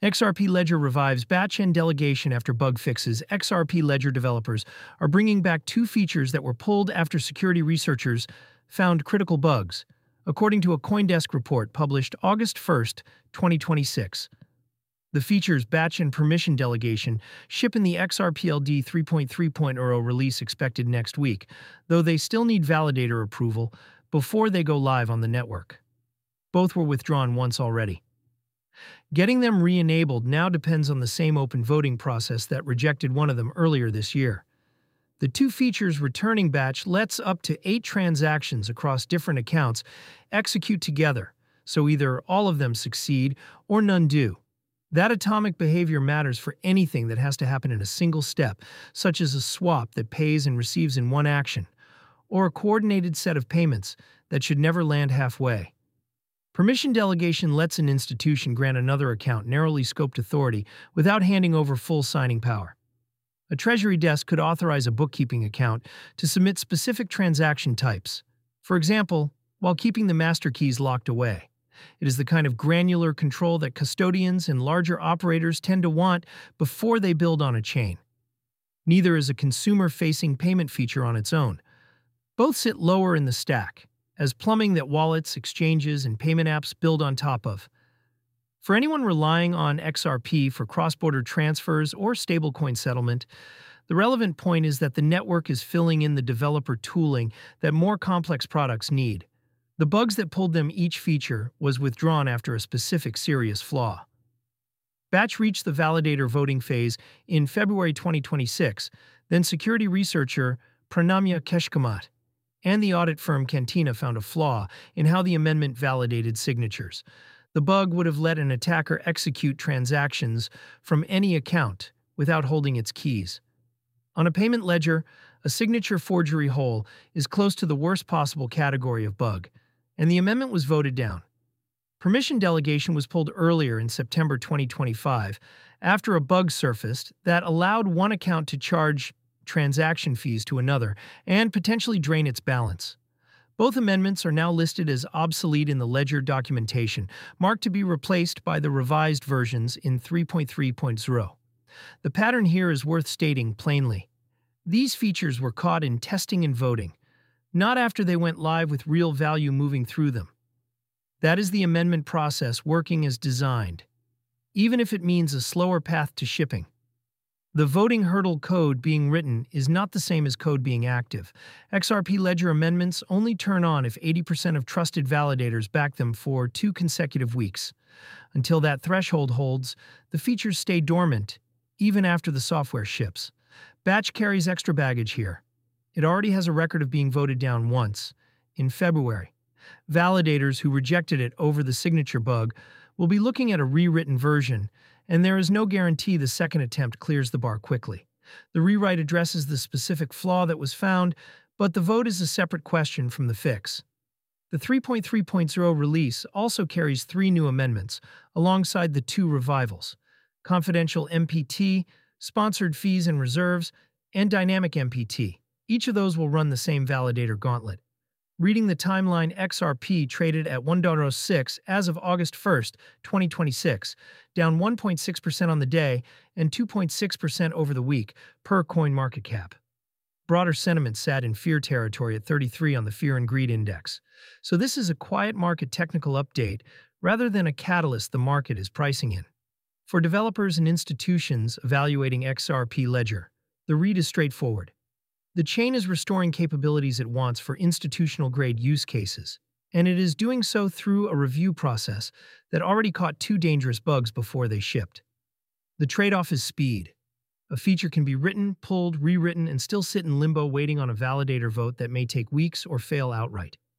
XRP Ledger revives batch and delegation after bug fixes. XRP Ledger developers are bringing back two features that were pulled after security researchers found critical bugs, according to a CoinDesk report published August 1st, 2026. The features batch and permission delegation ship in the XRPLD 3.3.0 release expected next week, though they still need validator approval before they go live on the network. Both were withdrawn once already. Getting them re-enabled now depends on the same open voting process that rejected one of them earlier this year. The two features returning batch lets up to 8 transactions across different accounts execute together, so either all of them succeed or none do. That atomic behavior matters for anything that has to happen in a single step, such as a swap that pays and receives in one action, or a coordinated set of payments that should never land halfway. Permission delegation lets an institution grant another account narrowly scoped authority without handing over full signing power. A treasury desk could authorize a bookkeeping account to submit specific transaction types, for example, while keeping the master keys locked away. It is the kind of granular control that custodians and larger operators tend to want before they build on a chain. Neither is a consumer-facing payment feature on its own. Both sit lower in the stack, as plumbing that wallets, exchanges, and payment apps build on top of. For anyone relying on XRP for cross-border transfers or stablecoin settlement, the relevant point is that the network is filling in the developer tooling that more complex products need. The bugs that pulled them each feature was withdrawn after a specific serious flaw. Batch reached the validator voting phase in February 2026, then security researcher Pranamya Keshkamat and the audit firm Cantina found a flaw in how the amendment validated signatures. The bug would have let an attacker execute transactions from any account without holding its keys. On a payment ledger, a signature forgery hole is close to the worst possible category of bug, and the amendment was voted down. Permission delegation was pulled earlier in September 2025 after a bug surfaced that allowed one account to charge transaction fees to another and potentially drain its balance. Both amendments are now listed as obsolete in the Ledger documentation, marked to be replaced by the revised versions in 3.3.0. The pattern here is worth stating plainly. These features were caught in testing and voting, not after they went live with real value moving through them. That is the amendment process working as designed, even if it means a slower path to shipping. The voting hurdle code being written is not the same as code being active. XRP Ledger amendments only turn on if 80% of trusted validators back them for 2 consecutive weeks. Until that threshold holds, the features stay dormant, even after the software ships. Batch carries extra baggage here. It already has a record of being voted down once, in February. Validators who rejected it over the signature bug will be looking at a rewritten version, and there is no guarantee the second attempt clears the bar quickly. The rewrite addresses the specific flaw that was found, but the vote is a separate question from the fix. The 3.3.0 release also carries 3 new amendments, alongside the 2 revivals: confidential MPT, sponsored fees and reserves, and dynamic MPT. Each of those will run the same validator gauntlet. Reading the timeline, XRP traded at 1.06 as of August 1st, 2026, down 1.6% on the day and 2.6% over the week, per CoinMarketCap. Broader sentiment sat in fear territory at 33 on the Fear and Greed Index. So this is a quiet market technical update rather than a catalyst the market is pricing in. For developers and institutions evaluating XRP Ledger, the read is straightforward. The chain is restoring capabilities it wants for institutional-grade use cases, and it is doing so through a review process that already caught 2 dangerous bugs before they shipped. The trade-off is speed. A feature can be written, pulled, rewritten, and still sit in limbo waiting on a validator vote that may take weeks or fail outright.